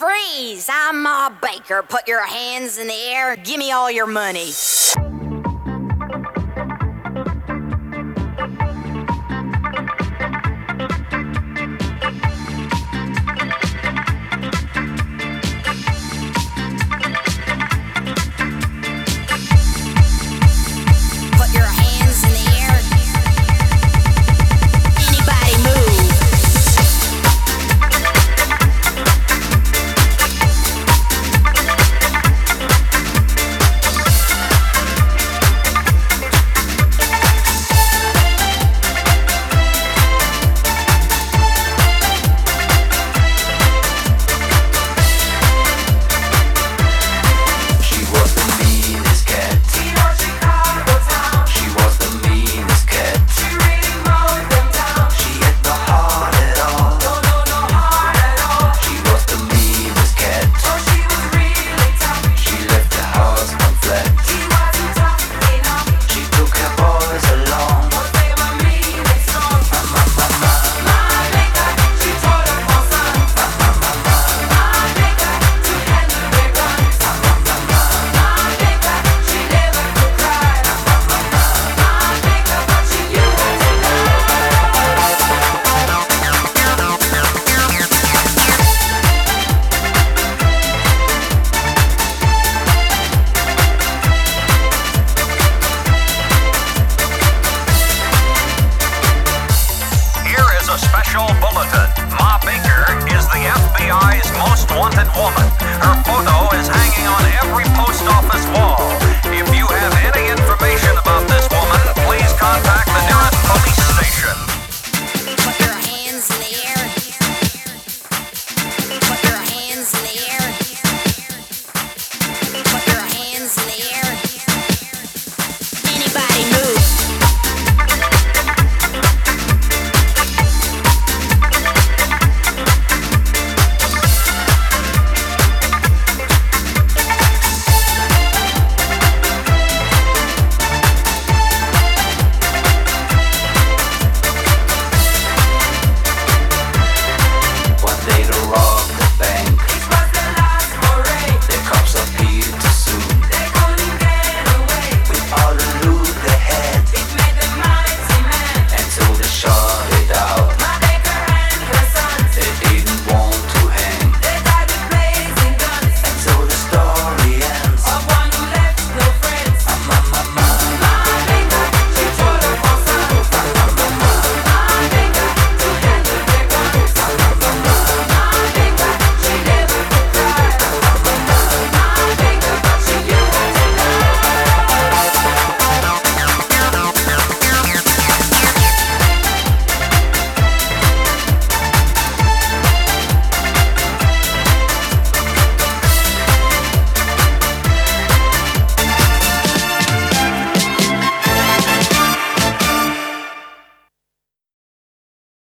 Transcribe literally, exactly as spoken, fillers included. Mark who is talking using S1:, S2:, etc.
S1: Freeze! I'm Ma Baker. Put your hands in the air. Give me all your money. Put your hands in the air. Anybody move?
S2: Special bulletin. Ma Baker is the F B I's most wanted woman. Her photo is hanging on every post office wall. If you have